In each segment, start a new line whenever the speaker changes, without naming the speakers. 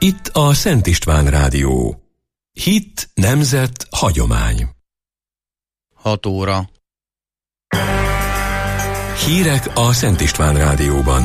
Itt a Szent István Rádió. Hit, nemzet, hagyomány.
6 óra.
Hírek a Szent István Rádióban.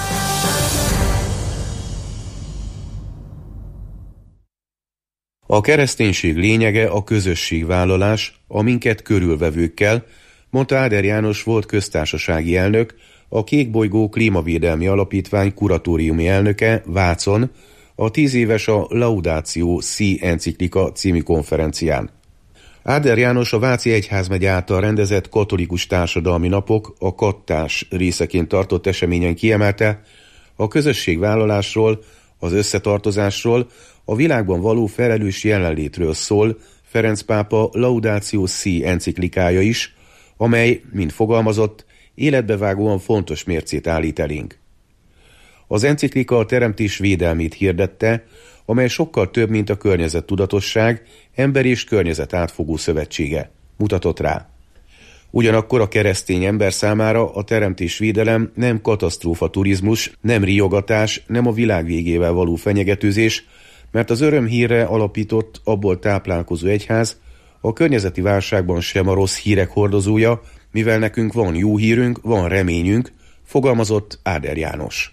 A kereszténység lényege a közösségvállalás a minket körülvevőkkel, mondta Áder János volt köztársasági elnök, a Kékbolygó Klímavédelmi Alapítvány kuratóriumi elnöke Vácon, a 10 éves a Laudatio Si enciklika című konferencián. Áder János a Váci Egyházmegye által rendezett katolikus társadalmi napok, a kattás részeként tartott eseményen kiemelte, a közösségvállalásról, az összetartozásról, a világban való felelős jelenlétről szól Ferenc pápa Laudatio Si enciklikája is, amely, mint fogalmazott, életbevágóan fontos mércét állít elénk. Az enciklika a teremtés védelmét hirdette, amely sokkal több, mint a környezettudatosság, ember és környezet átfogó szövetsége. Mutatott rá. Ugyanakkor a keresztény ember számára a teremtésvédelem nem katasztrófa turizmus, nem riogatás, nem a világ végével való fenyegetőzés, mert az örömhírre alapított, abból táplálkozó egyház a környezeti válságban sem a rossz hírek hordozója, mivel nekünk van jó hírünk, van reményünk, fogalmazott Áder János.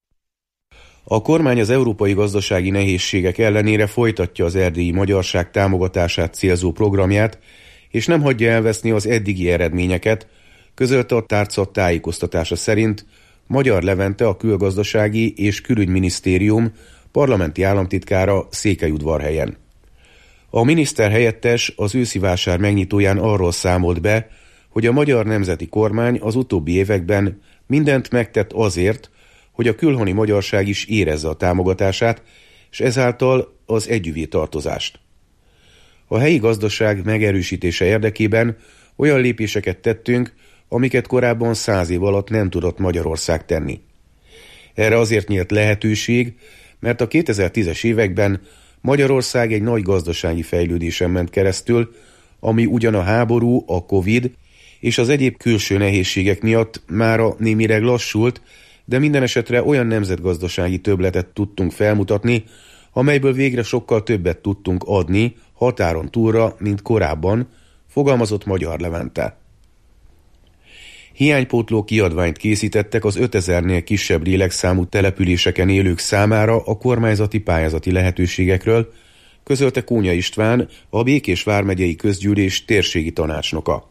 A kormány az európai gazdasági nehézségek ellenére folytatja az erdélyi magyarság támogatását célzó programját, és nem hagyja elveszni az eddigi eredményeket, közölte a tárca tájékoztatása szerint Magyar Levente, a Külgazdasági és Külügyminisztérium parlamenti államtitkára Székelyudvarhelyen. A miniszter helyettes az őszi vásár megnyitóján arról számolt be, hogy a magyar nemzeti kormány az utóbbi években mindent megtett azért, hogy a külhoni magyarság is érezze a támogatását, és ezáltal az együvé tartozást. A helyi gazdaság megerősítése érdekében olyan lépéseket tettünk, amiket korábban 100 év alatt nem tudott Magyarország tenni. Erre azért nyílt lehetőség, mert a 2010-es években Magyarország egy nagy gazdasági fejlődésen ment keresztül, ami ugyan a háború, a Covid és az egyéb külső nehézségek miatt mára némileg lassult, de minden esetre olyan nemzetgazdasági többletet tudtunk felmutatni, amelyből végre sokkal többet tudtunk adni határon túlra, mint korábban, fogalmazott Magyar Levente. Hiánypótló kiadványt készítettek az 5000-nél kisebb lélekszámú településeken élők számára a kormányzati pályázati lehetőségekről, közölte Kónya István, a Békés vármegyei közgyűlés térségi tanácsnoka.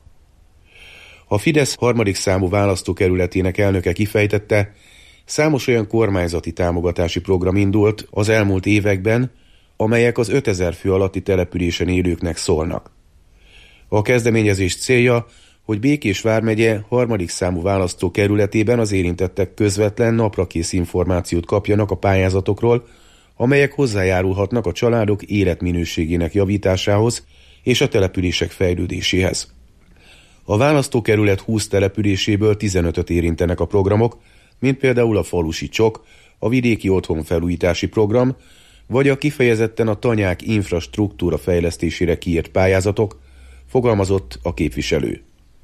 A Fidesz 3. számú választókerületének elnöke kifejtette, számos olyan kormányzati támogatási program indult az elmúlt években, amelyek az 5000 fő alatti településen élőknek szólnak. A kezdeményezés célja, hogy Békés vármegye 3. számú választókerületében az érintettek közvetlen naprakész információt kapjanak a pályázatokról, amelyek hozzájárulhatnak a családok életminőségének javításához és a települések fejlődéséhez. A választókerület 20 településéből 15-öt érintenek a programok, mint például a falusi csok, a vidéki otthonfelújítási program, vagy a kifejezetten a tanyák infrastruktúra fejlesztésére kiírt pályázatok, fogalmazott a képviselő.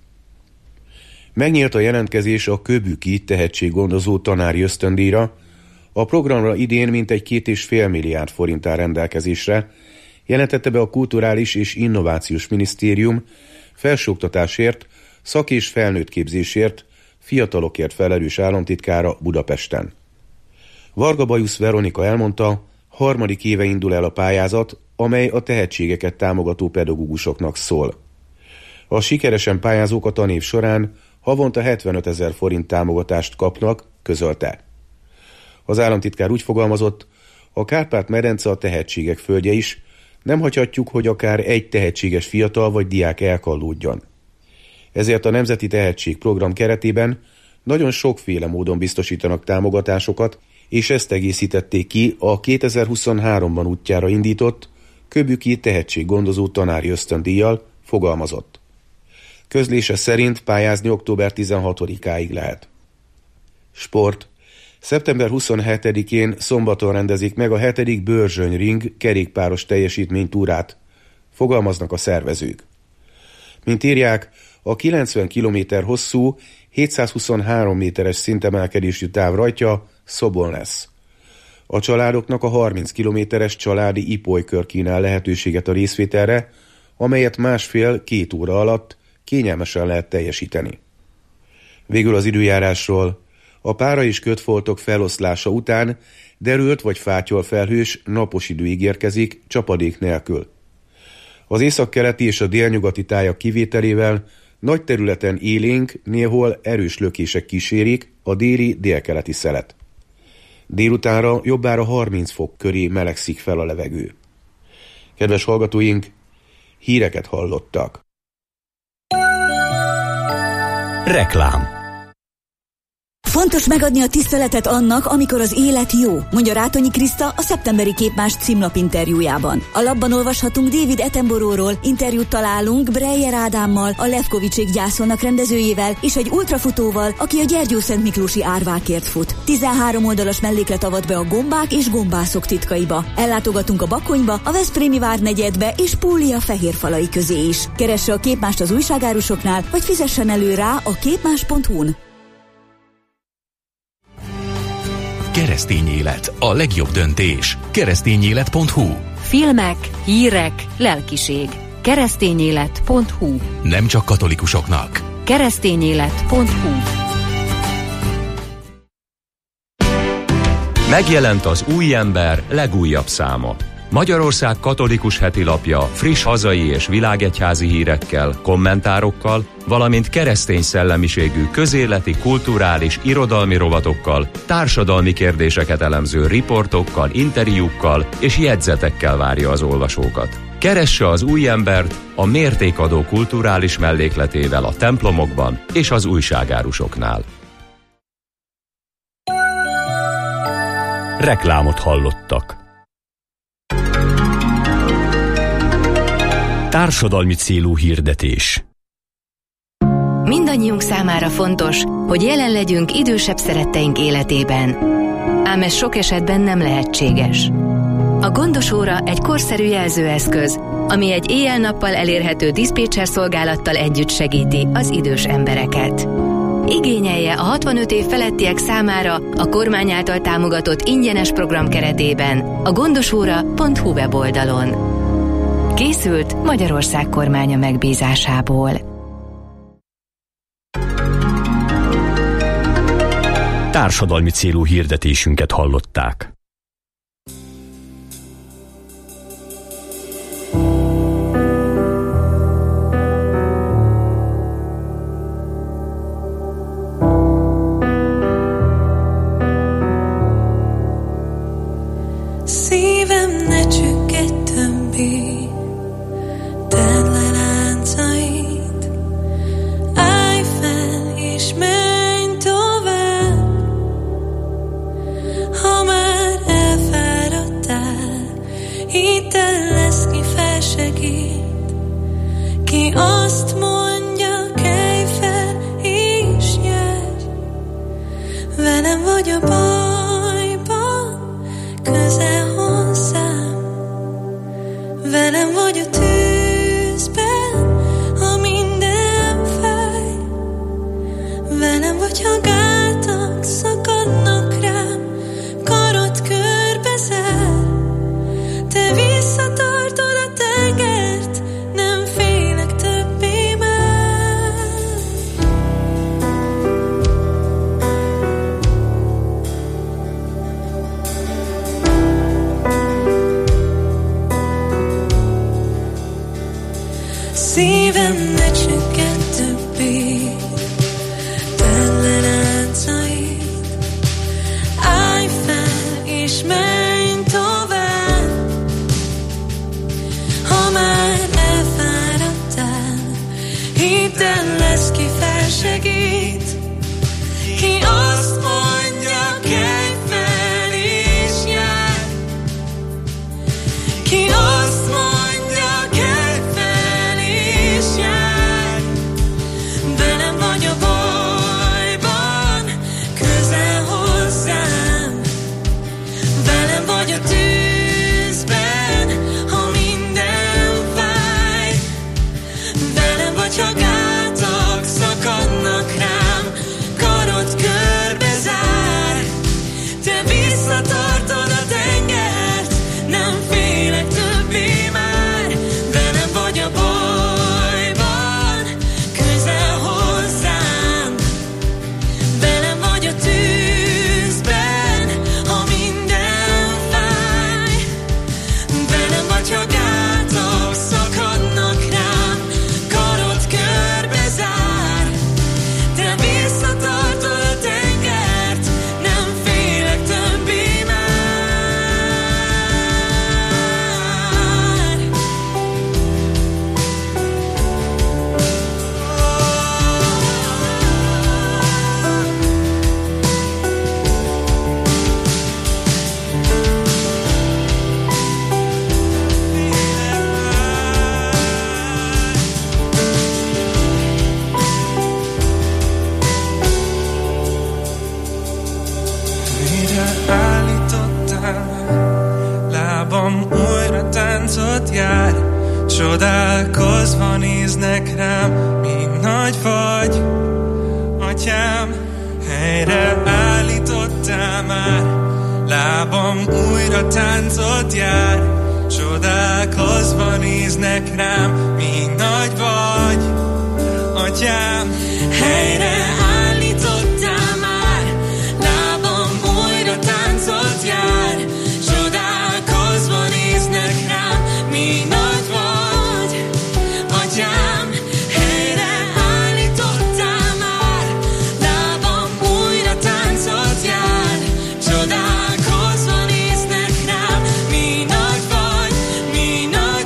Megnyílt a jelentkezés a Köbüki tehetséggondozó tanári ösztöndíjra, a programra idén mintegy 2,5 milliárd forint áll rendelkezésre, jelentette be a Kulturális és Innovációs Minisztérium felsőoktatásért, szak- és felnőttképzésért, fiatalokért felelős államtitkára Budapesten. Varga Bajusz Veronika elmondta, 3. éve indul el a pályázat, amely a tehetségeket támogató pedagógusoknak szól. A sikeresen pályázók a tanév során havonta 75 000 forint támogatást kapnak, közölte. Az államtitkár úgy fogalmazott, a Kárpát-medence a tehetségek földje is, nem hagyhatjuk, hogy akár egy tehetséges fiatal vagy diák elkallódjon. Ezért a Nemzeti Tehetségprogram keretében nagyon sokféle módon biztosítanak támogatásokat, és ezt egészítették ki a 2023-ban útjára indított Köbüki tehetséggondozó tanári ösztöndíjjal, fogalmazott. Közlése szerint pályázni október 16-áig lehet. Sport. Szeptember 27-én szombaton rendezik meg a 7. Börzsöny Ring kerékpáros teljesítménytúrát, fogalmaznak a szervezők. Mint írják, a 90 km hosszú, 723 méteres szintemelkedésű táv rajtja Szobon lesz. A családoknak a 30 kilométeres családi ipolykör kínál lehetőséget a részvételre, amelyet 1,5-2 óra alatt kényelmesen lehet teljesíteni. Végül az időjárásról. A pára és kötfoltok feloszlása után derült vagy fátyolfelhős, napos idő ígérkezik, csapadék nélkül. Az északkeleti és a délnyugati tájak kivételével nagy területen élénk, néhol erős lökések kísérik a déli-délkeleti szelet. Délutánra jobbára 30 fok köré melegszik fel a levegő. Kedves hallgatóink, híreket hallottak.
Reklám.
Fontos megadni a tiszteletet annak, amikor az élet jó, mondja Rátonyi Kriszta a szeptemberi Képmás címlap interjújában. A lapban olvashatunk David Attenborough-ról, interjút találunk Breyer Ádámmal, a Levkovicsék gyászolnak rendezőjével, és egy ultrafutóval, aki a Gyergyószentmiklósi árvákért fut. 13 oldalas melléklet avat be a gombák és gombászok titkaiba. Ellátogatunk a Bakonyba, a Veszprémi Várnegyedbe és Púlia fehérfalai közé is. Keresse a Képmást az újságárusoknál, vagy fizessen elő rá a képmás.hu-n.
Keresztény élet, a legjobb döntés. Keresztényélet.hu.
Filmek, hírek, lelkiség. Keresztényélet.hu.
Nem csak katolikusoknak.
Keresztényélet.hu.
Megjelent az Új Ember legújabb száma. Magyarország katolikus hetilapja friss hazai és világegyházi hírekkel, kommentárokkal, valamint keresztény szellemiségű közéleti, kulturális, irodalmi rovatokkal, társadalmi kérdéseket elemző riportokkal, interjúkkal és jegyzetekkel várja az olvasókat. Keresse az Új Embert a mértékadó kulturális mellékletével a templomokban és az újságárusoknál.
Reklámot hallottak. Társadalmi célú hirdetés.
Mindannyiunk számára fontos, hogy jelen legyünk idősebb szeretteink életében. Ám ez sok esetben nem lehetséges. A Gondos óra egy korszerű jelzőeszköz, ami egy éjjel-nappal elérhető diszpécser szolgálattal együtt segíti az idős embereket. Igényelje a 65 év felettiek számára a kormány által támogatott ingyenes program keretében a gondosóra.hu weboldalon. Készült Magyarország kormánya megbízásából.
Társadalmi célú hirdetésünket hallották.
Szívem ne csüggedj többé, tedd le láncait, állj fel és menj tovább. Ha már elfáradtál, hidd el, lesz ki felsegít, ki azt mondja, kelj fel és jöjj. Velem vagy a bajban, közel hozzám, velem vagy a tűzben, ha minden fáj, velem vagy, ha gátak szakadnak rám, karod körbe zár, te visszatartod a tengert, nem félek többé már. Szívem ne csüggedj többé, tedd le láncait, állj fel és menj tovább. Ha már elfáradtál, hidd el, lesz ki felsegít, ki azt mondja, kelj fel és járj, ki azt mondja, kelj fel és járj. Velem vagy a bajban, közel hozzám, velem vagy a tűzben, ha minden fáj, velem vagy, ha gátak szakadnak rám, karod körbe zár, te visszatartod a
lábam újra táncot jár, csodálkozva néznek rám, mi nagy vagy, Atyám, helyre állítottál már. Lábam újra táncot jár, csodálkozva néznek rám, mi nagy vagy, Atyám, helyre állítottál már. Lábam újra táncot jár, csodálkozva néznek rám, mi nagy vagy, Atyám, helyre állítottál már. Lábam újra táncot jár, csodálkozva néznek rám, mi nagy vagy, mi nagy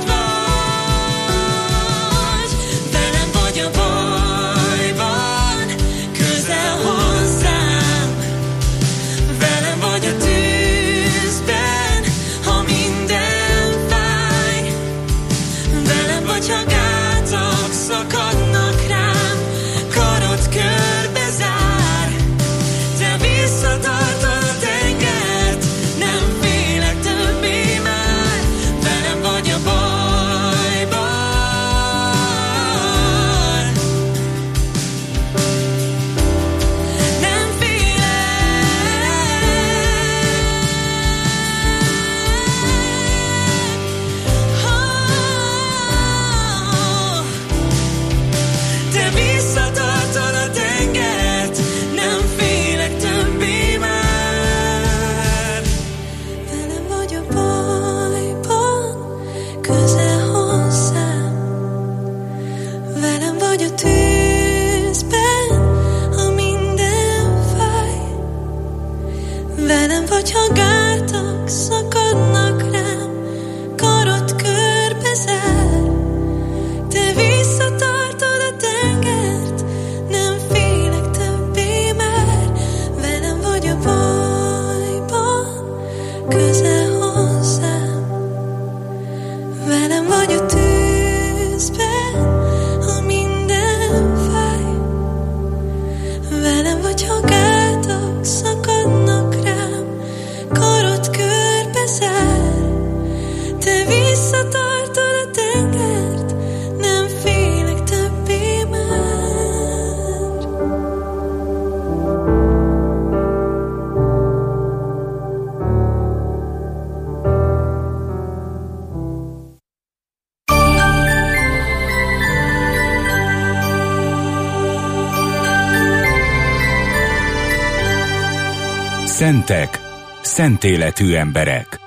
vagy. Velem vagy a bajban, közel hozzám. Velem vagy a tűzben, ha minden fáj. Velem vagy, ha gátak szakadnak rám, karod körbe zár. Te visszatartod a tengert, nem félek többé már. Velem vagy a bajban, nem te visszatartod a tengert, nem félek többé már. Velem vagy a bajban, közel hozzám. Velem vagy a tűzben, ha minden fáj. Velem vagy, ha gátak szakadnak rám, karod körbe zár. Te visszatartod a tengert, nem félek többé már. Velem vagy a bajban, közel hozzám. Velem vagy a tűzben, ha minden fáj. Velem vagy, ha gátak szakadnak rám, karod körbe zár. Te visszatartod a tengert, nem félek többé már.
Szentek, szent életű emberek.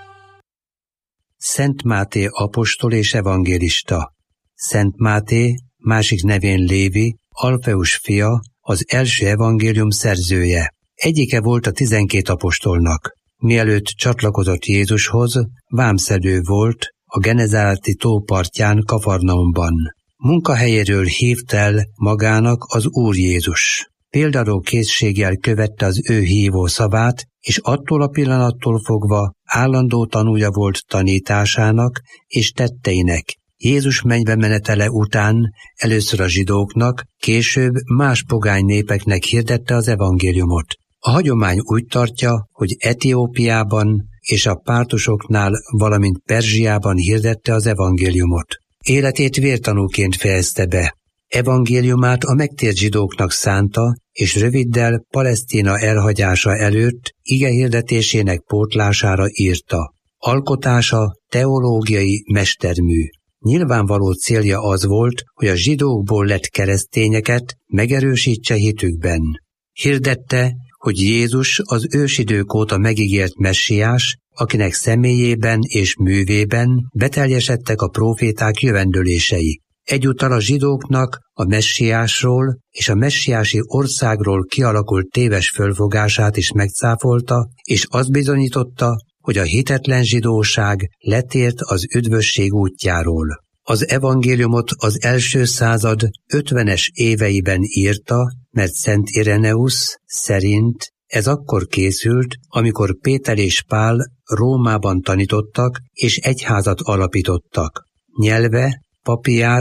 Szent Máté apostol és evangélista. Szent Máté, másik nevén Lévi, Alfeus fia, az első evangélium szerzője. Egyike volt a 12 apostolnak. Mielőtt csatlakozott Jézushoz, vámszedő volt a Genezáreti tó partján Kafarnaumban. Munkahelyéről hívt el magának az Úr Jézus. Példaró készséggel követte az ő hívó szavát, és attól a pillanattól fogva állandó tanúja volt tanításának és tetteinek. Jézus mennybe menetele után először a zsidóknak, később más pogány népeknek hirdette az evangéliumot. A hagyomány úgy tartja, hogy Etiópiában és a pártusoknál, valamint Perzsiában hirdette az evangéliumot. Életét vértanúként fejezte be. Evangéliumát a megtért zsidóknak szánta, és röviddel Palesztina elhagyása előtt igehirdetésének pótlására írta. Alkotása teológiai mestermű. Nyilvánvaló célja az volt, hogy a zsidókból lett keresztényeket megerősítse hitükben. Hirdette, hogy Jézus az ősidők óta megígért messiás, akinek személyében és művében beteljesedtek a próféták jövendőlései. Egyúttal a zsidóknak a messiásról és a messiási országról kialakult téves fölfogását is megcáfolta, és azt bizonyította, hogy a hitetlen zsidóság letért az üdvösség útjáról. Az evangéliumot az első század 50-es éveiben írta, mert Szent Ireneusz szerint ez akkor készült, amikor Péter és Pál Rómában tanítottak és egyházat alapítottak. Nyelve Papiász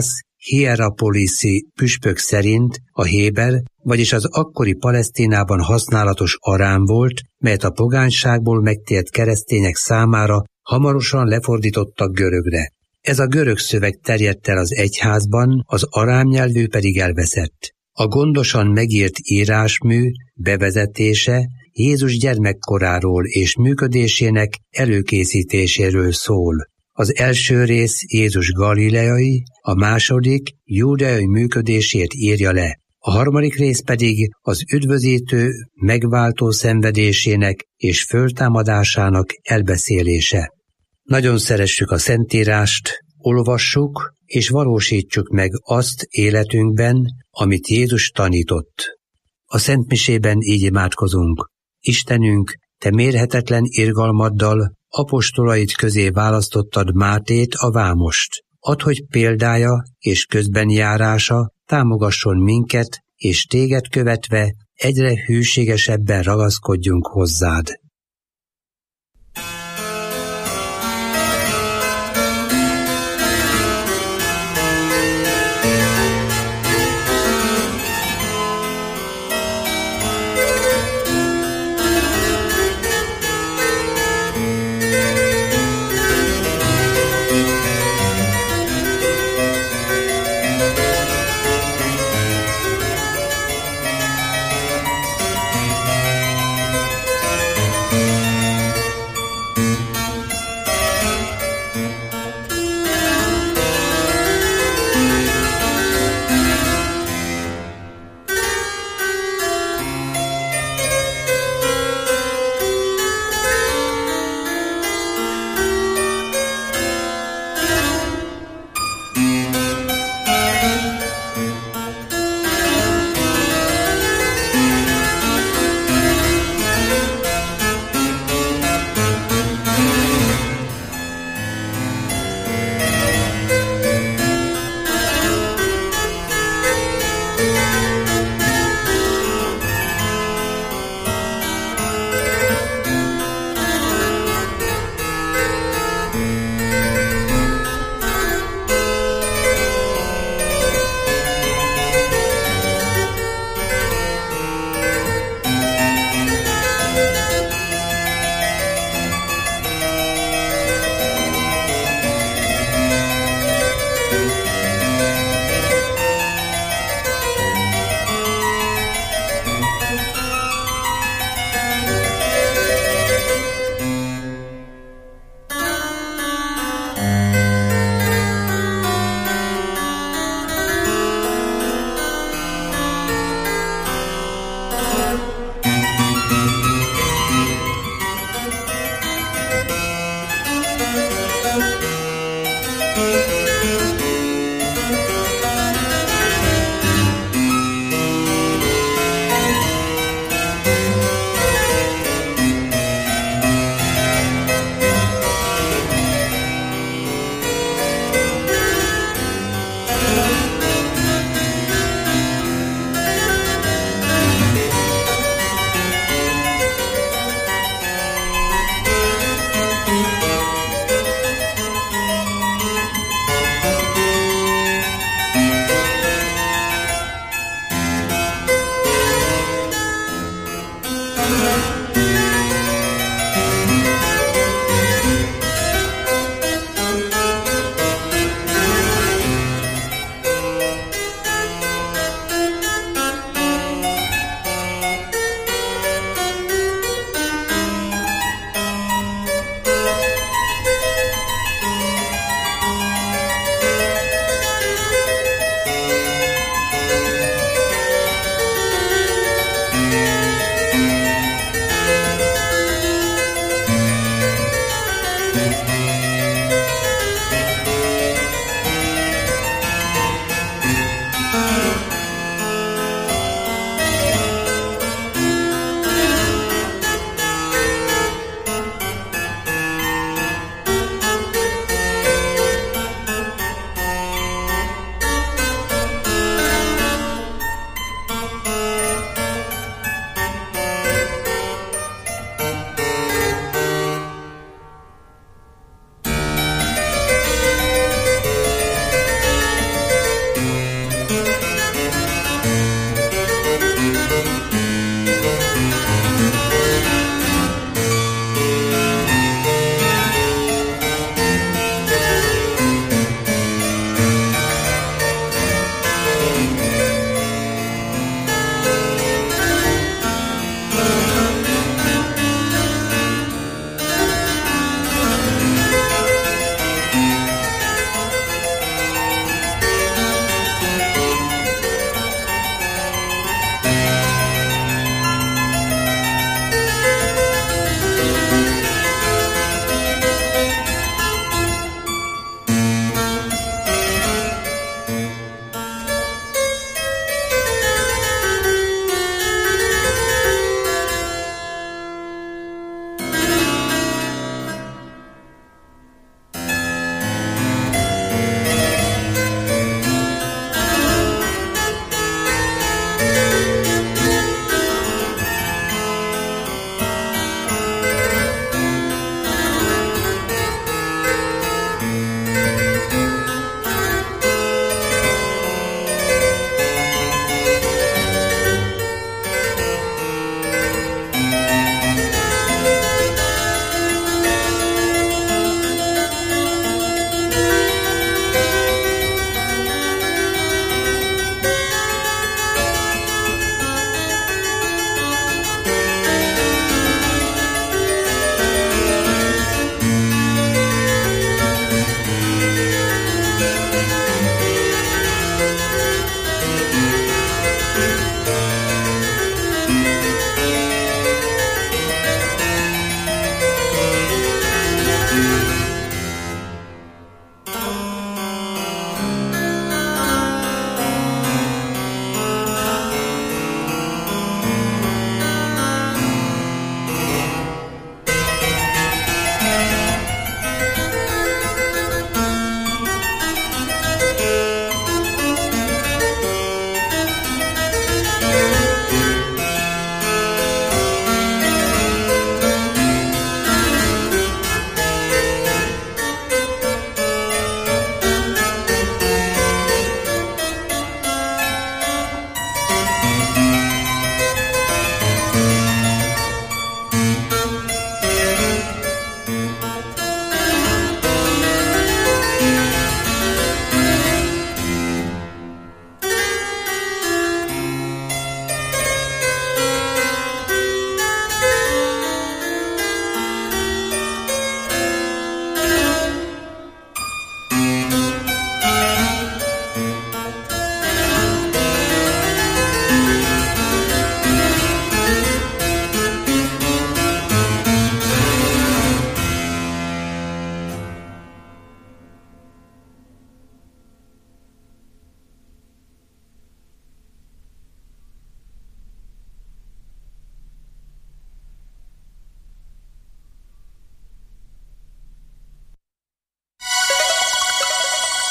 hierapoliszi püspök szerint a héber, vagyis az akkori Palesztinában használatos arám volt, melyet a pogányságból megtért keresztények számára hamarosan lefordítottak görögre. Ez a görög szöveg terjedt el az egyházban, az arám nyelvű pedig elveszett. A gondosan megírt írásmű bevezetése Jézus gyermekkoráról és működésének előkészítéséről szól. Az első rész Jézus galileai, a második júdeai működését írja le. A harmadik rész pedig az üdvözítő, megváltó szenvedésének és föltámadásának elbeszélése. Nagyon szeressük a Szentírást, olvassuk és valósítsuk meg azt életünkben, amit Jézus tanított. A szentmisében így imádkozunk. Istenünk, Te mérhetetlen irgalmaddal apostolait közé választottad Mátét a vámost. Add, hogy példája és közbenjárása támogasson minket, és Téged követve egyre hűségesebben ragaszkodjunk hozzád.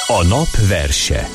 A nap verse.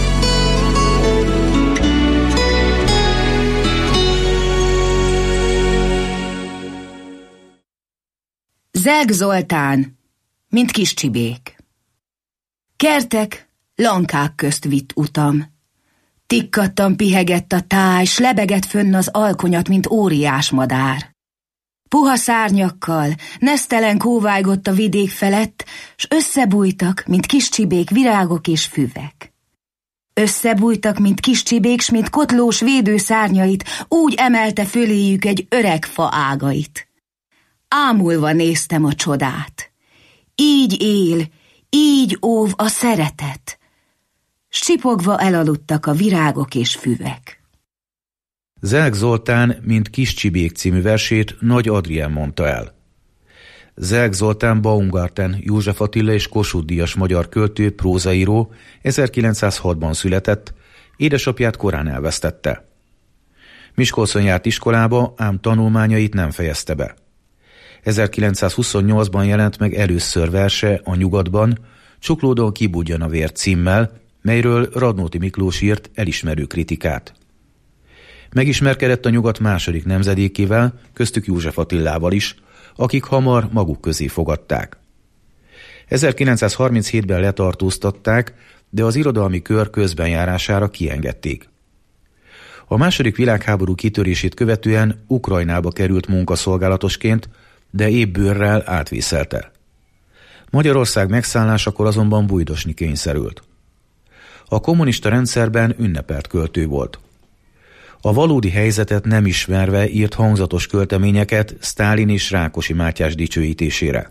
Zelk Zoltán, mint kis csibék. Kertek, lankák közt vitt utam. Tikkattan pihegett a táj, s lebegett fönn az alkonyat, mint óriás madár. Puha szárnyakkal, nesztelen kóvájgott a vidék felett, s összebújtak, mint kis csibék virágok és füvek. Összebújtak, mint kis csibék, s mint kotlós védő szárnyait, úgy emelte föléjük egy öreg fa ágait. Ámulva néztem a csodát. Így él, így óv a szeretet. S csipogva elaludtak a virágok és füvek.
Zelk Zoltán, mint Kis csibék című versét Nagy Adrien mondta el. Zelk Zoltán Baumgarten József Attila és Kossuth-díjas magyar költő, prózaíró, 1906-ban született, édesapját korán elvesztette. Miskolcon járt iskolába, ám tanulmányait nem fejezte be. 1928-ban jelent meg először verse A Nyugatban, Csuklódon kibudjan a vér címmel, melyről Radnóti Miklós írt elismerő kritikát. Megismerkedett a Nyugat második nemzedékével, köztük József Attilával is, akik hamar maguk közé fogadták. 1937-ben letartóztatták, de az irodalmi kör közbenjárására kiengedték. A második világháború kitörését követően Ukrajnába került munkaszolgálatosként, de épp bőrrel átvészelte. Magyarország megszállásakor azonban bujdosni kényszerült. A kommunista rendszerben ünnepelt költő volt. A valódi helyzetet nem ismerve írt hangzatos költeményeket Sztálin és Rákosi Mátyás dicsőítésére.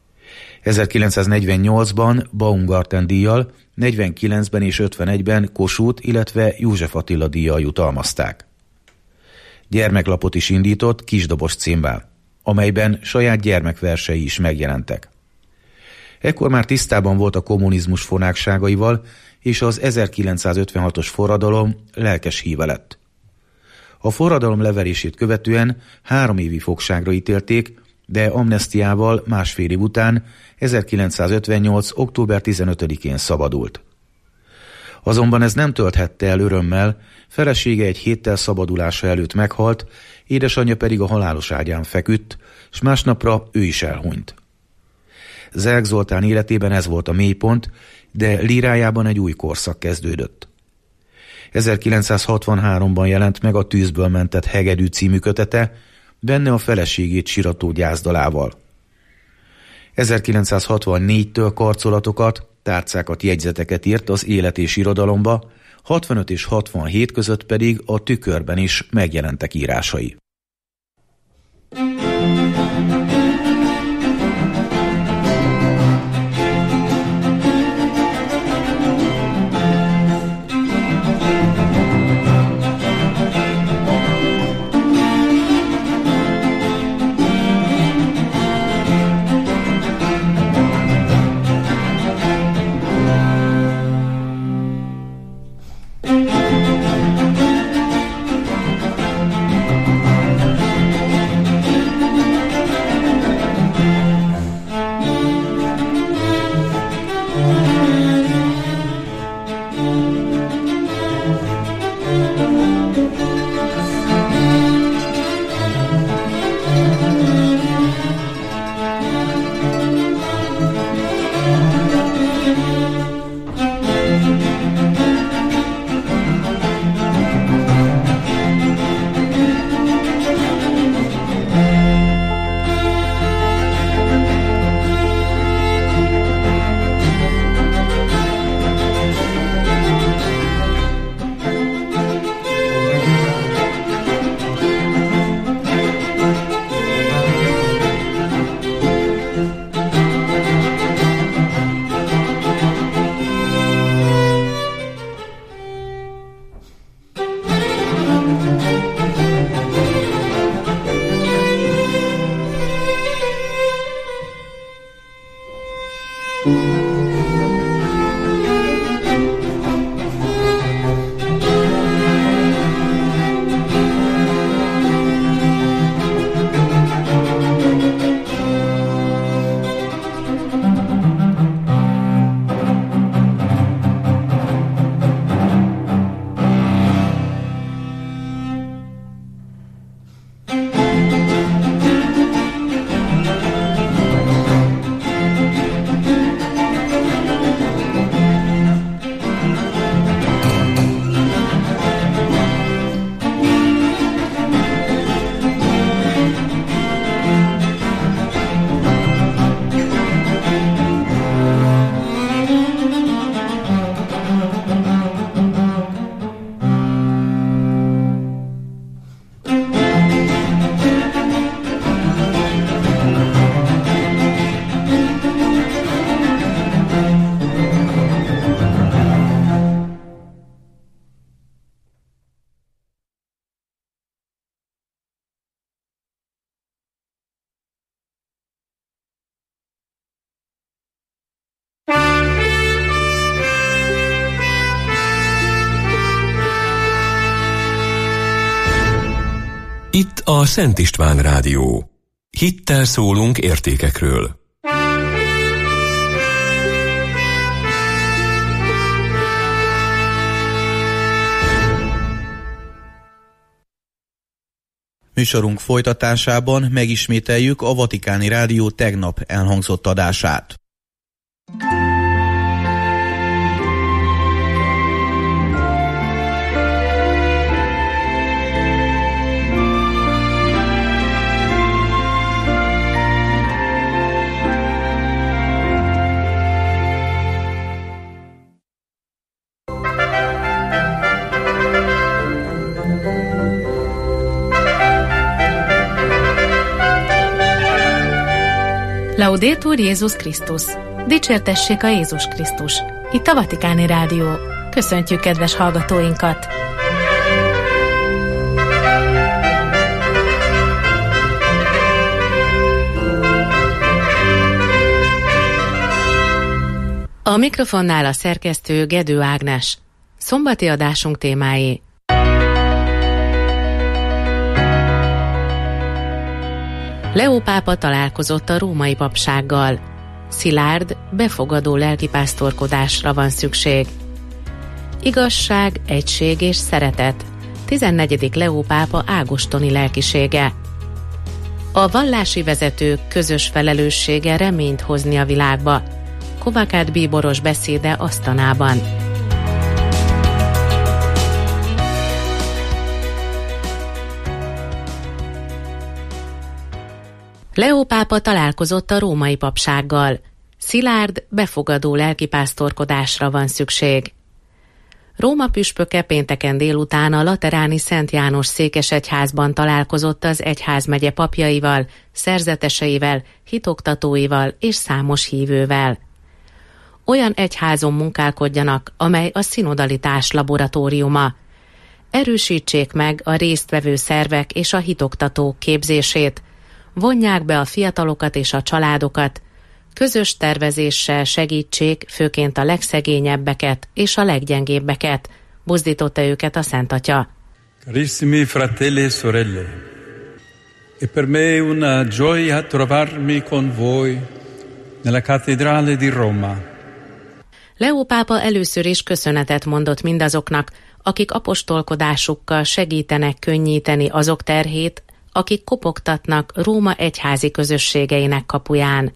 1948-ban Baumgarten díjjal, 49-ben és 51-ben Kossuth, illetve József Attila díjjal jutalmazták. Gyermeklapot is indított Kisdobos címmel, amelyben saját gyermekversei is megjelentek. Ekkor már tisztában volt a kommunizmus fonákságaival, és az 1956-os forradalom lelkes híve lett. A forradalom leverését követően 3 évi fogságra ítélték, de amnesztiával másfél év után 1958. október 15-én szabadult. Azonban ez nem tölthette el örömmel, felesége egy héttel szabadulása előtt meghalt, édesanyja pedig a halálos ágyán feküdt, s másnapra ő is elhunyt. Zelk Zoltán életében ez volt a mélypont, de lírájában egy új korszak kezdődött. 1963-ban jelent meg a Tűzből mentett hegedű című kötete, benne a feleségét sirató gyászdalával. 1964-től karcolatokat, tárcákat, jegyzeteket írt az Élet és Irodalomba, 65 és 67 között pedig a Tükörben is megjelentek írásai.
Itt a Szent István Rádió. Hittel szólunk értékekről.
Műsorunk folytatásában megismételjük a Vatikáni Rádió tegnap elhangzott adását.
Laudetur Jézus Krisztus! Dicsértessék a Jézus Krisztus! Itt a Vatikáni Rádió. Köszöntjük kedves hallgatóinkat! A mikrofonnál a szerkesztő Gedő Ágnes. Szombati adásunk témái: Leó pápa találkozott a római papsággal. Szilárd, befogadó lelkipásztorkodásra van szükség. Igazság, egység és szeretet. 14. Leó pápa ágostoni lelkisége. A vallási vezetők közös felelőssége reményt hozni a világba. Kovákád bíboros beszéde Asztanában. Leó pápa találkozott a római papsággal. Szilárd, befogadó lelkipásztorkodásra van szükség. Róma püspöke pénteken délután a lateráni Szent János székesegyházban találkozott az egyházmegye papjaival, szerzeteseivel, hitoktatóival és számos hívővel. Olyan egyházon munkálkodjanak, amely a szinodalitás laboratóriuma. Erősítsék meg a résztvevő szervek és a hitoktatók képzését, vonják be a fiatalokat és a családokat, közös tervezéssel segítsék főként a legszegényebbeket és a leggyengébbeket, buzdította őket a Szent Atya.
Carissimi fratelli e sorelle, è per me una gioia trovarmi con voi nella cattedrale di Roma.
Leó pápa először is köszönetet mondott mindazoknak, akik apostolkodásukkal segítenek könnyíteni azok terhét, akik kopogtatnak Róma egyházi közösségeinek kapuján.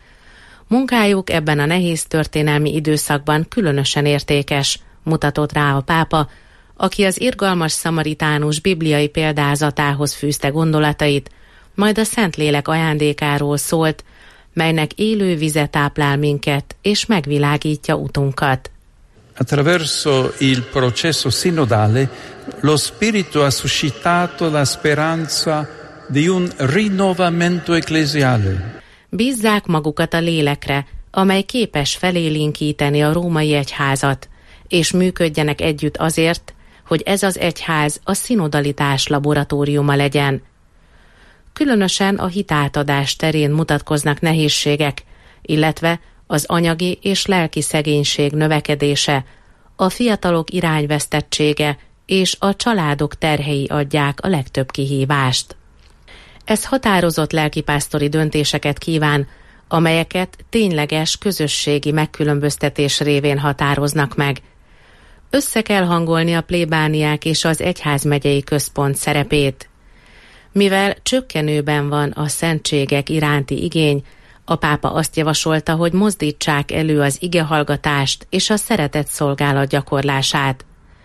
Munkájuk ebben a nehéz történelmi időszakban különösen értékes, mutatott rá a pápa, aki az irgalmas szamaritánus bibliai példázatához fűzte gondolatait, majd a Szentlélek ajándékáról szólt, melynek élő vize táplál minket és megvilágítja utunkat.
Attraverso il processo sinodale, lo Spirito ha suscitato la speranza di un rinnovamento ecclesiale.
Bízzák magukat a lélekre, amely képes felélénkíteni a római egyházat, és működjenek együtt azért, hogy ez az egyház a szinodalitás laboratóriuma legyen. Különösen a hitátadás terén mutatkoznak nehézségek, illetve az anyagi és lelki szegénység növekedése, a fiatalok irányvesztettsége és a családok terhei adják a legtöbb kihívást. Ez határozott lelkipásztori döntéseket kíván, amelyeket tényleges közösségi megkülönböztetés révén határoznak meg. Össze kell hangolni a plébániák és az egyházmegyei központ szerepét. Mivel csökkenőben van a szentségek iránti igény, a pápa azt javasolta, hogy mozdítsák elő az igehallgatást és a szeretet szolgálat gyakorlását.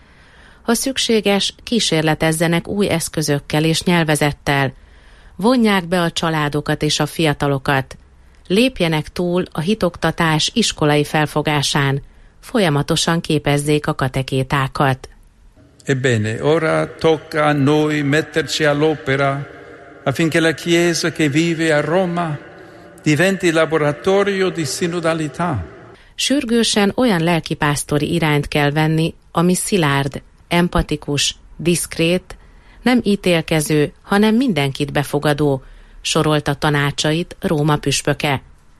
Ha szükséges, kísérletezzenek új eszközökkel és nyelvezettel, vonják be a családokat és a fiatalokat, lépjenek túl a hitoktatás iskolai felfogásán, folyamatosan képezzék a katekétákat.
Ebbene, ora tocca a noi metterci all'opera affinché la Chiesa che vive a Roma diventi laboratorio di sinodalità.
Sürgősen olyan lelkipásztori irányt kell venni, ami szilárd, empatikus, diszkrét, nem ítélkező, hanem mindenkit befogadó, sorolta tanácsait Róma püspöke.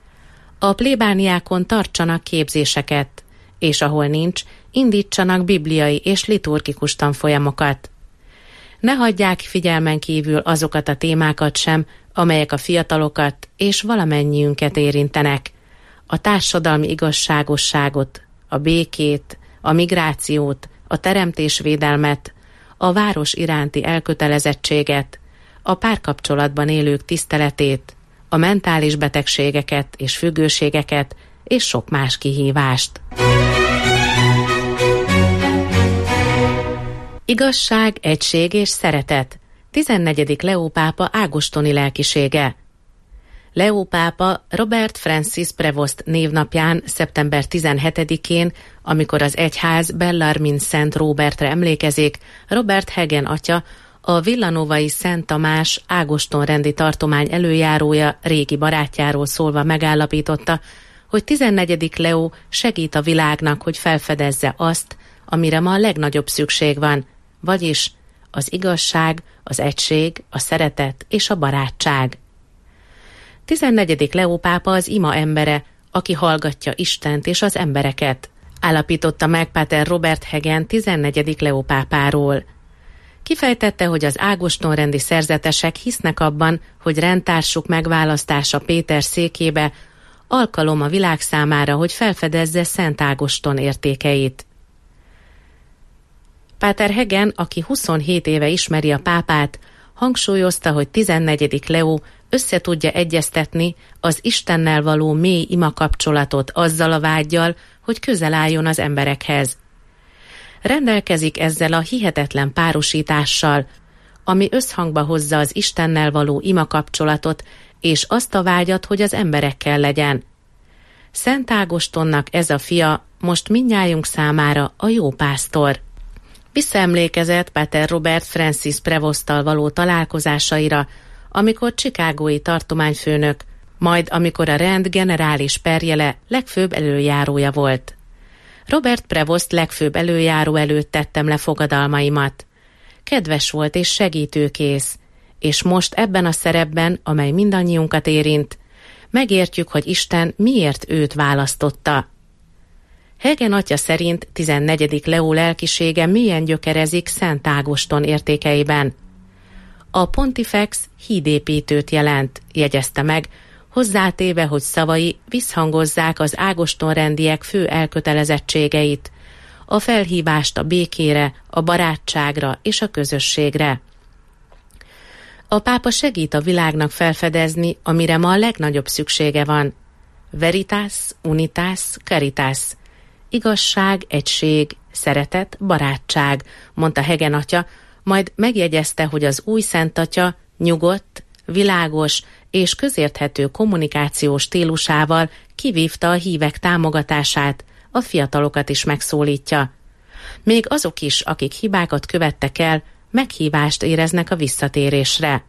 A plébániákon tartsanak képzéseket, és ahol nincs, indítsanak bibliai és liturgikus tanfolyamokat. Ne hagyják figyelmen kívül azokat a témákat sem, amelyek a fiatalokat és valamennyiünket érintenek. A társadalmi igazságosságot, a békét, a migrációt, a teremtésvédelmet, a város iránti elkötelezettséget, a párkapcsolatban élők tiszteletét, a mentális betegségeket és függőségeket, és sok más kihívást. Igazság, egység és szeretet. 14. Leó pápa ágostoni lelkisége. Leó pápa Robert Francis Prevost névnapján, szeptember 17-én, amikor az egyház Bellarmine Szent Róbertre emlékezik, Robert Hagen atya, a villanovai Szent Tamás ágostonrendi tartomány előjárója régi barátjáról szólva megállapította, hogy 14. Leó segít a világnak, hogy felfedezze azt, amire ma a legnagyobb szükség van, vagyis az igazság, az egység, a szeretet és a barátság. 14. Leó pápa az ima embere, aki hallgatja Istent és az embereket, állapította meg Páter Robert Hagen 14. Leó pápáról. Kifejtette, hogy az ágostonrendi szerzetesek hisznek abban, hogy rendtársuk megválasztása Péter székébe alkalom a világ számára, hogy felfedezze Szent Ágoston értékeit. Páter Hagen, aki 27 éve ismeri a pápát, hangsúlyozta, hogy 14. Leó összetudja egyeztetni az Istennel való mély imakapcsolatot azzal a vággyal, hogy közel álljon az emberekhez. Rendelkezik ezzel a hihetetlen párosítással, ami összhangba hozza az Istennel való imakapcsolatot és azt a vágyat, hogy az emberekkel legyen. Szent Ágostonnak ez a fia most mindnyájunk számára a jó pásztor. Visszaemlékezett Páter Robert Francis Prevosttal való találkozásaira, amikor chicagói tartományfőnök, majd amikor a rend generális perjele legfőbb előjárója volt. Robert Prevost legfőbb előjáró előtt tettem le fogadalmaimat. Kedves volt és segítőkész, és most ebben a szerepben, amely mindannyiunkat érint, megértjük, hogy Isten miért őt választotta. Hagen atya szerint 14. Leó lelkisége mélyen gyökerezik Szent Ágoston értékeiben. A pontifex hídépítőt jelent, jegyezte meg, hozzátéve, hogy szavai visszhangozzák az ágostonrendiek fő elkötelezettségeit, a felhívást a békére, a barátságra és a közösségre. A pápa segít a világnak felfedezni, amire ma a legnagyobb szüksége van. Veritas, unitas, caritas. Igazság, egység, szeretet, barátság, mondta Hagen atya, majd megjegyezte, hogy az új Szent Atya nyugodt, világos és közérthető kommunikációs stílusával kivívta a hívek támogatását, a fiatalokat is megszólítja. Még azok is, akik hibákat követtek el, meghívást éreznek a visszatérésre.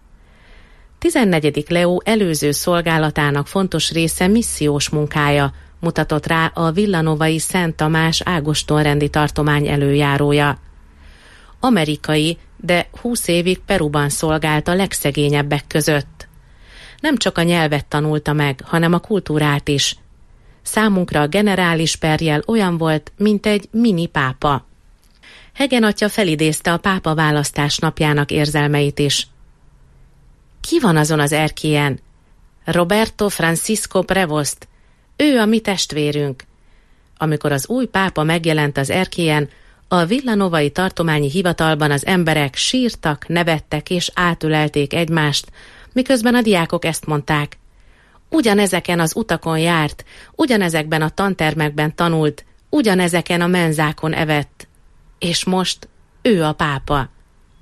14. Leó előző szolgálatának fontos része missziós munkája, mutatott rá a villanovai Szent Tamás ágostonrendi tartomány előjárója. Amerikai, de 20 évig Peruban szolgált a legszegényebbek között. Nem csak a nyelvet tanulta meg, hanem a kultúrát is. Számunkra a generális perjel olyan volt, mint egy mini pápa. Hagen atya felidézte a pápa választás napjának érzelmeit is. Ki van azon az erkélyen? Roberto Francisco Prevost. Ő a mi testvérünk. Amikor az új pápa megjelent az erkélyen, a villanovai tartományi hivatalban az emberek sírtak, nevettek és átölelték egymást, miközben a diákok ezt mondták. Ugyanezeken az utakon járt, ugyanezekben a tantermekben tanult, ugyanezeken a menzákon evett. És most ő a pápa.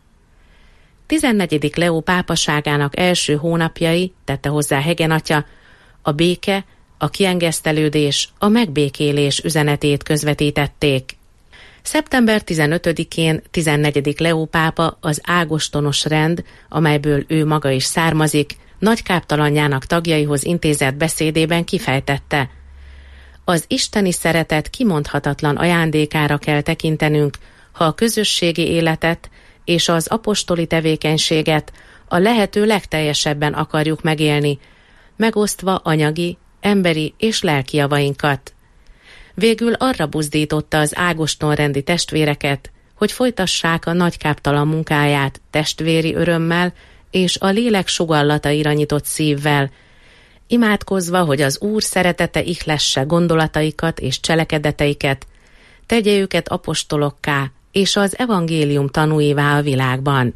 14. Leó pápaságának első hónapjai, tette hozzá Hagen atya, a béke, a kiengesztelődés, a megbékélés üzenetét közvetítették. Szeptember 15-én 14. Leó pápa az ágostonos rend, amelyből ő maga is származik, nagykáptalanjának tagjaihoz intézett beszédében kifejtette. Az isteni szeretet kimondhatatlan ajándékára kell tekintenünk, ha a közösségi életet és az apostoli tevékenységet a lehető legteljesebben akarjuk megélni, megosztva anyagi, emberi és lelki javainkat. Végül arra buzdította az ágostonrendi testvéreket, hogy folytassák a nagykáptalan munkáját testvéri örömmel és a lélek sugallataira nyitott szívvel, imádkozva, hogy az Úr szeretete ihlesse gondolataikat és cselekedeteiket, tegye őket apostolokká és az evangélium tanúivá a világban.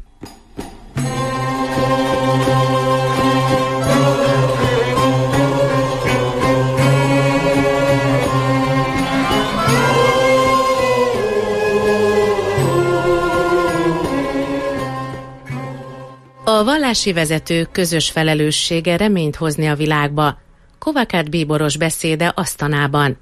A vallási vezetők közös felelőssége reményt hozni a világba. Kovács bíboros beszéde Asztanában.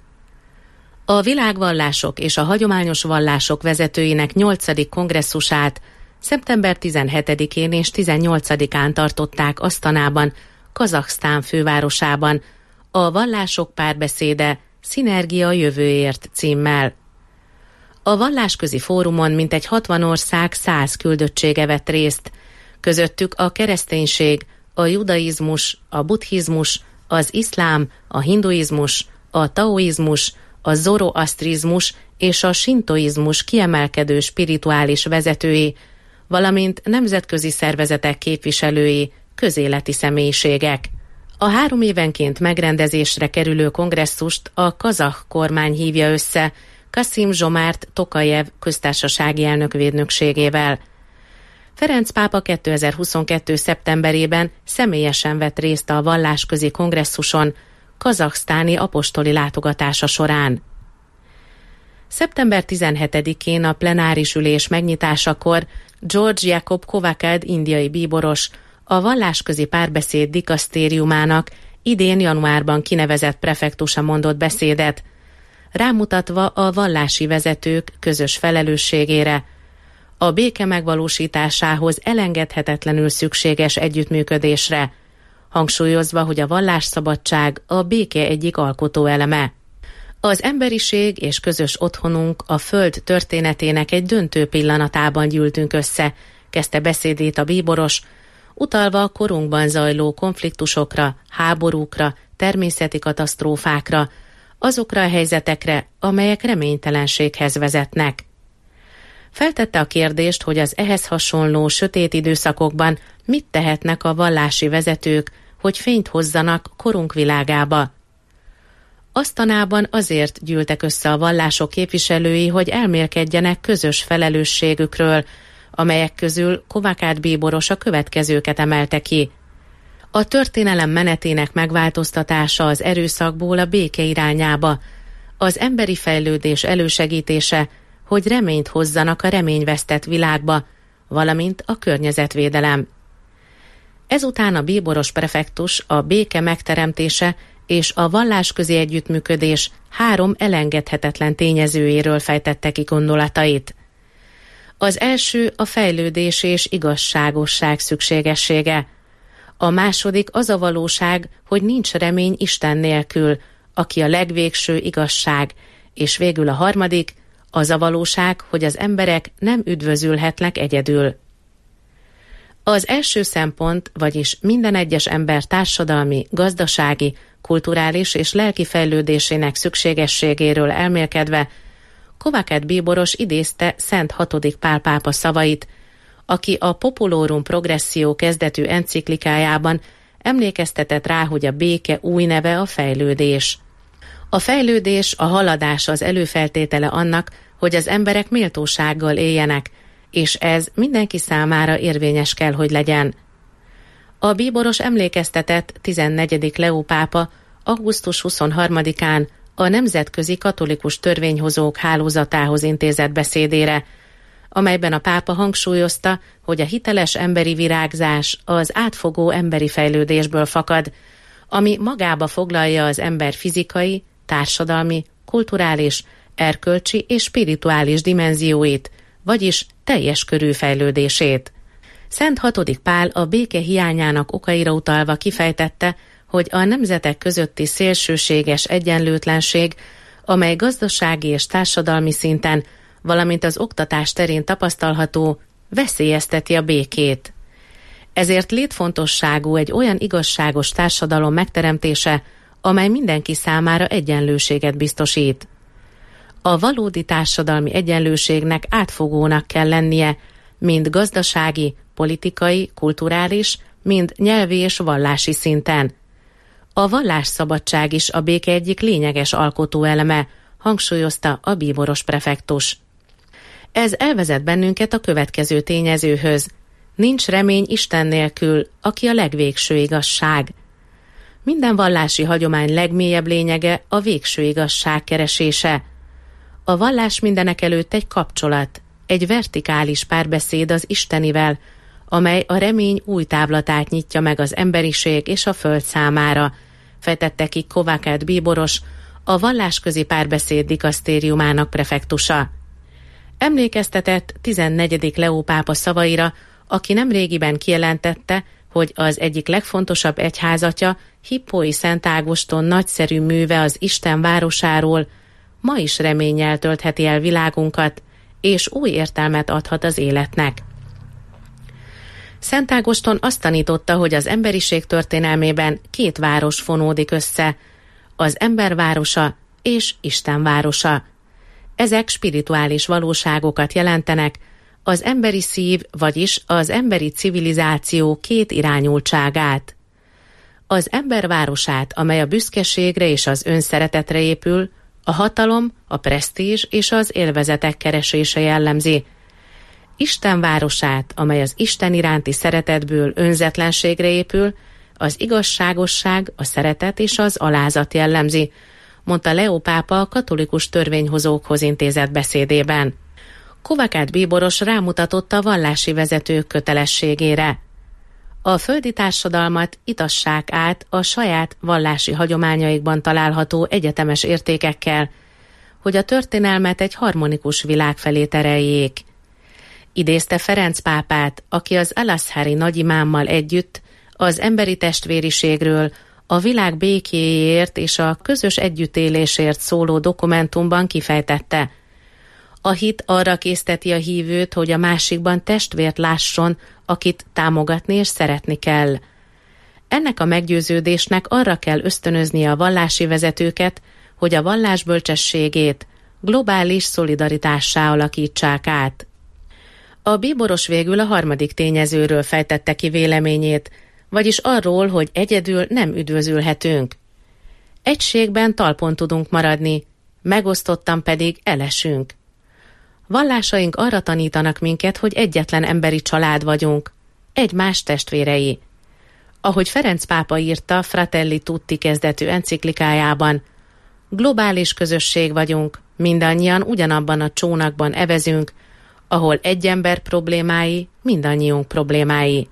A világvallások és a hagyományos vallások vezetőinek 8. kongresszusát szeptember 17-én és 18-án tartották Asztanában, Kazahsztán fővárosában, a Vallások párbeszéde Szinergia jövőért címmel. A vallásközi fórumon mintegy 60 ország 100 küldöttsége vett részt, közöttük a kereszténység, a judaizmus, a buddhizmus, az iszlám, a hinduizmus, a taoizmus, a zoroasztrizmus és a sintoizmus kiemelkedő spirituális vezetői, valamint nemzetközi szervezetek képviselői, közéleti személyiségek. A 3 évenként megrendezésre kerülő kongresszust a kazah kormány hívja össze Kasim-Zsomárt Tokajev köztársasági elnök védnökségével. Ferenc pápa 2022. szeptemberében személyesen vett részt a vallásközi kongresszuson kazahsztáni apostoli látogatása során. Szeptember 17-én a plenáris ülés megnyitásakor George Jacob Kovács indiai bíboros, a vallásközi párbeszéd dikasztériumának idén januárban kinevezett prefektusa mondott beszédet, rámutatva a vallási vezetők közös felelősségére, a béke megvalósításához elengedhetetlenül szükséges együttműködésre, hangsúlyozva, hogy a vallásszabadság a béke egyik alkotóeleme. Az emberiség és közös otthonunk a Föld történetének egy döntő pillanatában gyűltünk össze, kezdte beszédét a bíboros, utalva a korunkban zajló konfliktusokra, háborúkra, természeti katasztrófákra, azokra a helyzetekre, amelyek reménytelenséghez vezetnek. Feltette a kérdést, hogy az ehhez hasonló sötét időszakokban mit tehetnek a vallási vezetők, hogy fényt hozzanak korunk világába. Asztanában azért gyűltek össze a vallások képviselői, hogy elmélkedjenek közös felelősségükről, amelyek közül Kovács bíboros a következőket emelte ki. A történelem menetének megváltoztatása az erőszakból a béke irányába, az emberi fejlődés elősegítése, hogy reményt hozzanak a reményvesztett világba, valamint a környezetvédelem. Ezután a bíboros prefektus a béke megteremtése és a vallásközi együttműködés 3 elengedhetetlen tényezőjéről fejtette ki gondolatait. Az első a fejlődés és igazságosság szükségessége. A második az a valóság, hogy nincs remény Isten nélkül, aki a legvégső igazság, és végül a harmadik, az a valóság, hogy az emberek nem üdvözülhetnek egyedül. Az első szempont, vagyis minden egyes ember társadalmi, gazdasági, kulturális és lelki fejlődésének szükségességéről elmélkedve, Kovács bíboros idézte Szent 6. Pál pápa szavait, aki a Populorum Progressio kezdetű enciklikájában emlékeztetett rá, hogy a béke új neve a fejlődés. A fejlődés, a haladás az előfeltétele annak, hogy az emberek méltósággal éljenek, és ez mindenki számára érvényes kell, hogy legyen. A bíboros emlékeztetett 14. Leó pápa augusztus 23-án a Nemzetközi Katolikus Törvényhozók Hálózatához intézett beszédére, amelyben a pápa hangsúlyozta, hogy a hiteles emberi virágzás az átfogó emberi fejlődésből fakad, ami magába foglalja az ember fizikai, társadalmi, kulturális, erkölcsi és spirituális dimenzióit, vagyis teljes körű fejlődését. Szent 6. Pál a béke hiányának okaira utalva kifejtette, hogy a nemzetek közötti szélsőséges egyenlőtlenség, amely gazdasági és társadalmi szinten, valamint az oktatás terén tapasztalható, veszélyezteti a békét. Ezért létfontosságú egy olyan igazságos társadalom megteremtése, amely mindenki számára egyenlőséget biztosít. A valódi társadalmi egyenlőségnek átfogónak kell lennie, mind gazdasági, politikai, kulturális, mind nyelvi és vallási szinten. A vallásszabadság is a béke egyik lényeges alkotóeleme, hangsúlyozta a bíboros prefektus. Ez elvezet bennünket a következő tényezőhöz. Nincs remény Isten nélkül, aki a legvégső igazság. Minden vallási hagyomány legmélyebb lényege a végső igazság keresése. A vallás mindenekelőtt egy kapcsolat, egy vertikális párbeszéd az Istenivel, amely a remény új távlatát nyitja meg az emberiség és a föld számára, fejtette ki Kovács bíboros, a vallásközi párbeszéd dikasztériumának prefektusa. Emlékeztetett 14. Leó pápa szavaira, aki nemrégiben kijelentette, hogy az egyik legfontosabb egyházatja, Hippói Szent Ágoston nagyszerű műve az Isten városáról ma is reménnyel töltheti el világunkat, és új értelmet adhat az életnek. Szent Ágoston azt tanította, hogy az emberiség történelmében két város fonódik össze, az embervárosa és Isten városa. Ezek spirituális valóságokat jelentenek, az emberi szív, vagyis az emberi civilizáció két irányultságát. Az embervárosát, amely a büszkeségre és az önszeretetre épül, a hatalom, a presztízs és az élvezetek keresése jellemzi. Isten városát, amely az Isten iránti szeretetből önzetlenségre épül, az igazságosság, a szeretet és az alázat jellemzi, mondta Leó pápa a katolikus törvényhozókhoz intézett beszédében. Kovács bíboros rámutatott a vallási vezetők kötelességére. A földi társadalmat itassák át a saját vallási hagyományaikban található egyetemes értékekkel, hogy a történelmet egy harmonikus világ felé tereljék. Idézte Ferenc pápát, aki az Al-Azhari nagyimámmal együtt az emberi testvériségről, a világ békéjéért és a közös együttélésért szóló dokumentumban kifejtette. A hit arra készteti a hívőt, hogy a másikban testvért lásson, akit támogatni és szeretni kell. Ennek a meggyőződésnek arra kell ösztönöznie a vallási vezetőket, hogy a vallás bölcsességét globális szolidaritássá alakítsák át. A bíboros végül a harmadik tényezőről fejtette ki véleményét, vagyis arról, hogy egyedül nem üdvözülhetünk. Egységben talpon tudunk maradni, megosztottan pedig elesünk. Vallásaink arra tanítanak minket, hogy egyetlen emberi család vagyunk, egymás testvérei. Ahogy Ferenc pápa írta Fratelli Tutti kezdetű enciklikájában, globális közösség vagyunk, mindannyian ugyanabban a csónakban evezünk, ahol egy ember problémái mindannyiunk problémái.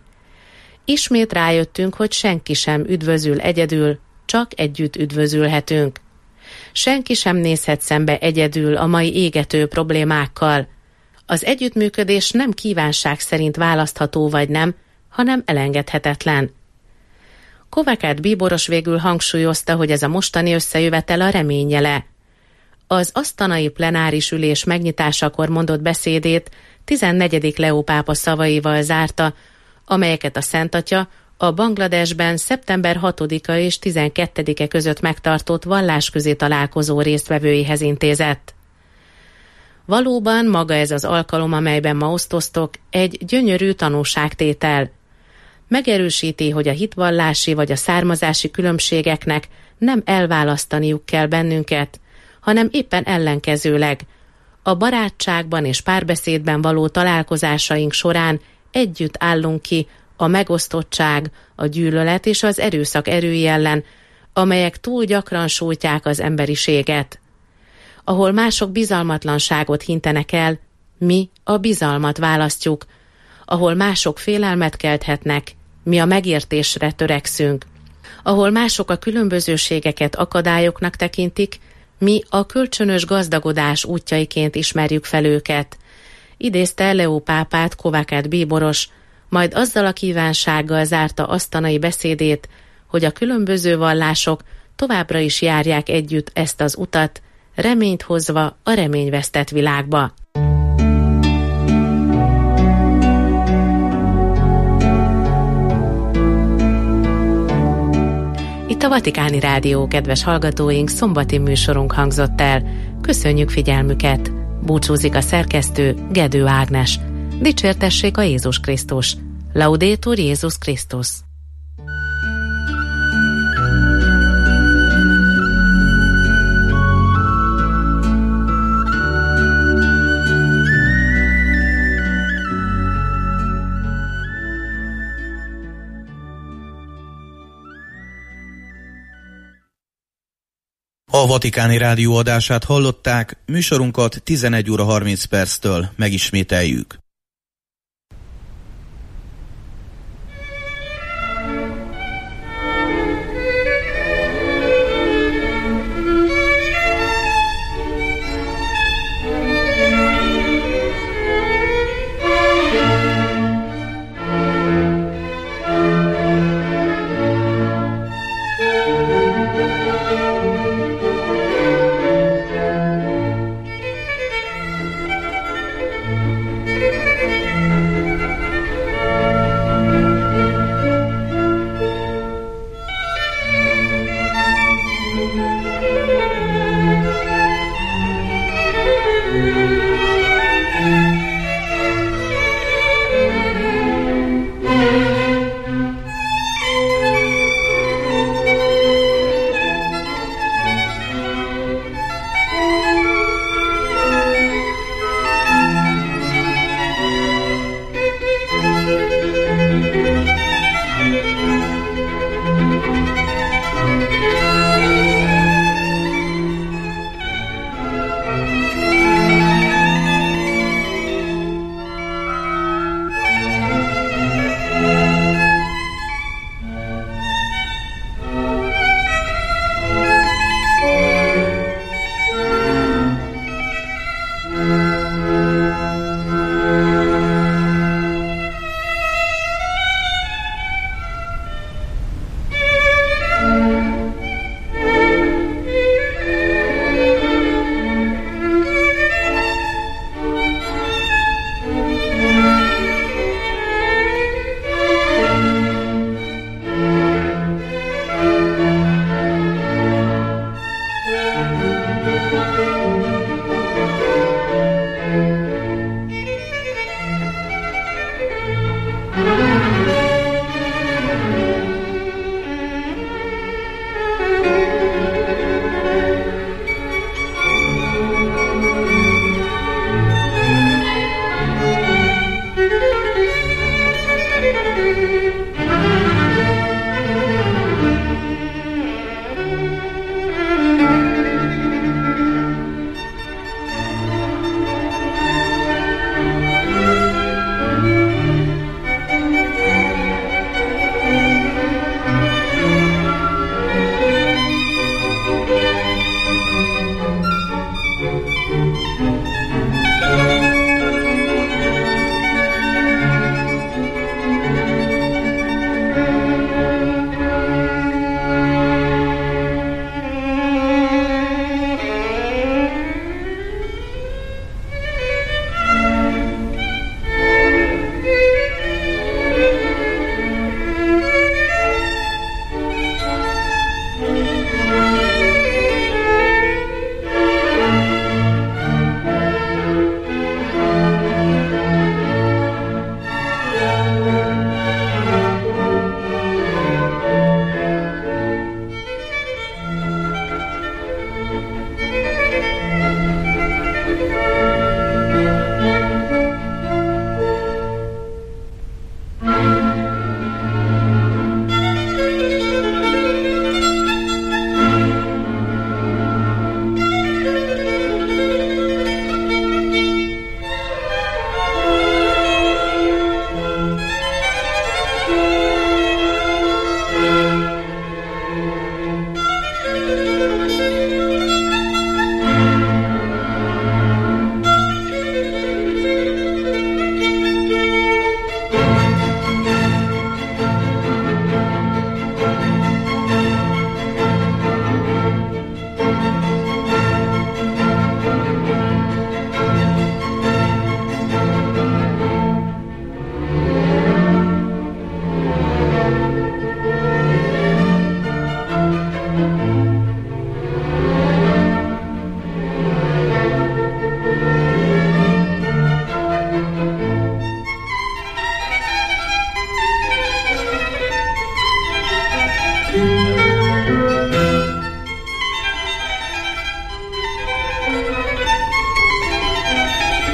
Ismét rájöttünk, hogy senki sem üdvözül egyedül, csak együtt üdvözülhetünk. Senki sem nézhet szembe egyedül a mai égető problémákkal. Az együttműködés nem kívánság szerint választható vagy nem, hanem elengedhetetlen. Kovács bíboros végül hangsúlyozta, hogy ez a mostani összejövetel a remény jele. Az asztanai plenáris ülés megnyitásakor mondott beszédét 14. Leó pápa szavaival zárta, amelyeket a Szent Atya a Bangladesben szeptember 6-a és 12-e között megtartott vallásközi találkozó résztvevőihez intézett. Valóban maga ez az alkalom, amelyben ma osztoztok, egy gyönyörű tanúságtétel. Megerősíti, hogy a hitvallási vagy a származási különbségeknek nem elválasztaniuk kell bennünket, hanem éppen ellenkezőleg. A barátságban és párbeszédben való találkozásaink során együtt állunk ki a megosztottság, a gyűlölet és az erőszak erői ellen, amelyek túl gyakran sújtják az emberiséget. Ahol mások bizalmatlanságot hintenek el, mi a bizalmat választjuk. Ahol mások félelmet kelthetnek, mi a megértésre törekszünk. Ahol mások a különbözőségeket akadályoknak tekintik, mi a kölcsönös gazdagodás útjaiként ismerjük fel őket. Idézte Leó pápát Kovács bíboros, majd azzal a kívánsággal zárta asztanai beszédét, hogy a különböző vallások továbbra is járják együtt ezt az utat, reményt hozva a reményvesztett világba. Itt a Vatikáni Rádió, kedves hallgatóink, szombati műsorunk hangzott el. Köszönjük figyelmüket! Búcsúzik a szerkesztő, Gedő Ágnes. Dicsértessék a Jézus Krisztus! Laudetur Jézus Krisztus!
A Vatikáni Rádió adását hallották, műsorunkat 11 óra 30 perctől megismételjük.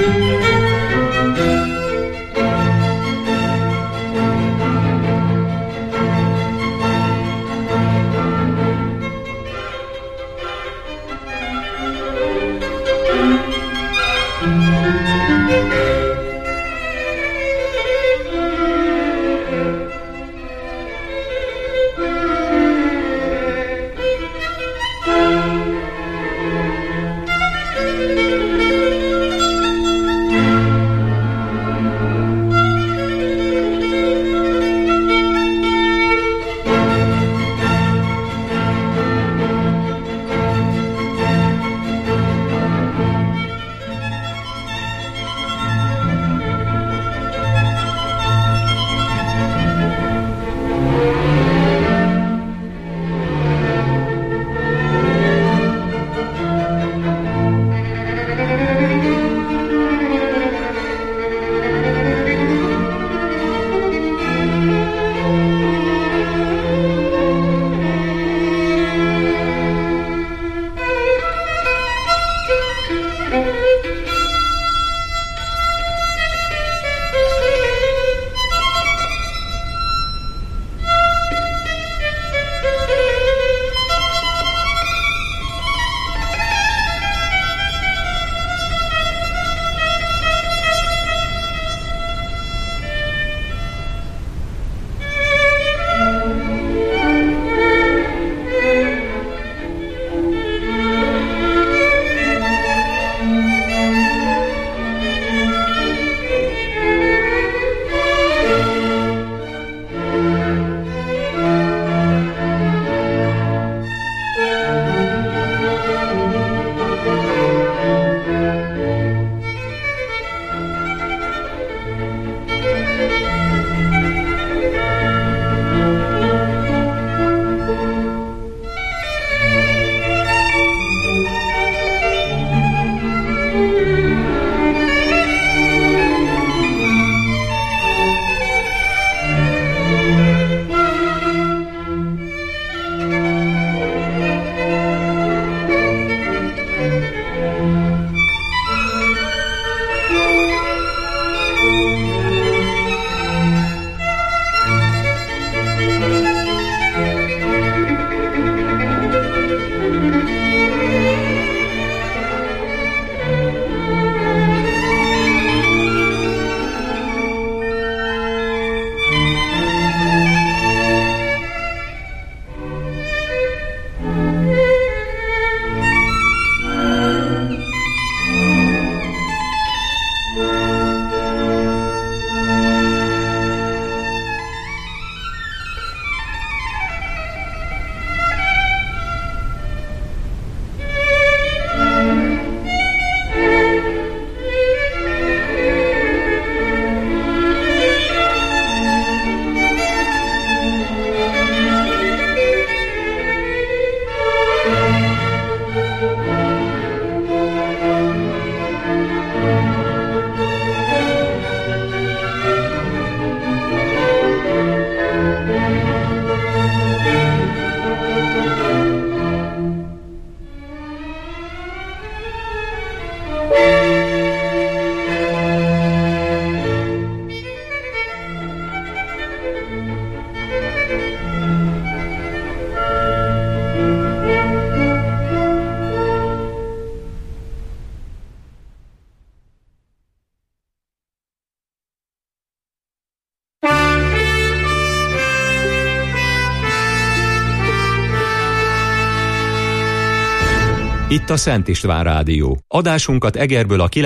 Itt a Szent István Rádió. Adásunkat Egerből a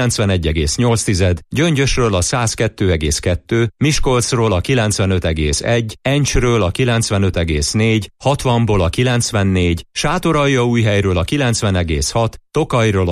91,8, Gyöngyösről a 102,2, Miskolcról a 95,1, Encsről a 95,4, 60-ból a 94, Sátoraljaújhelyről a 90,6, Tokajról